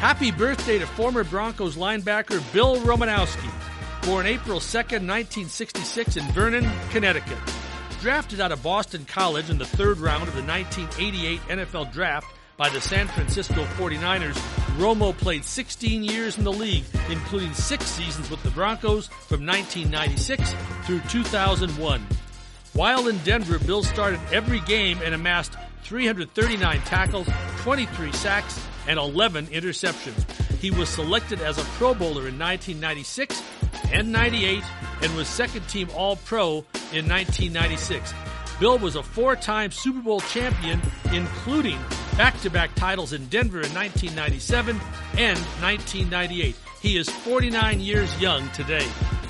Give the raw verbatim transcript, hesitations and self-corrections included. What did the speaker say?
Happy birthday to former Broncos linebacker Bill Romanowski, born April second, nineteen sixty-six in Vernon, Connecticut. Drafted out of Boston College in the third round of the nineteen eighty-eight N F L Draft by the San Francisco forty-niners, Romo played sixteen years in the league, including six seasons with the Broncos from nineteen ninety-six through two thousand one. While in Denver, Bill started every game and amassed three hundred thirty-nine tackles, twenty-three sacks, and eleven interceptions. He was selected as a Pro Bowler in nineteen ninety-six and ninety-eight and was second-team All-Pro in nineteen ninety-six. Bill was a four-time Super Bowl champion, including back-to-back titles in Denver in nineteen ninety-seven and nineteen ninety-eight. He is forty-nine years young today.